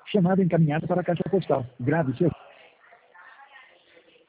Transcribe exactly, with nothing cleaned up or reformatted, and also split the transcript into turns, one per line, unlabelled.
Chamada encaminhada para a caixa postal. Grave seu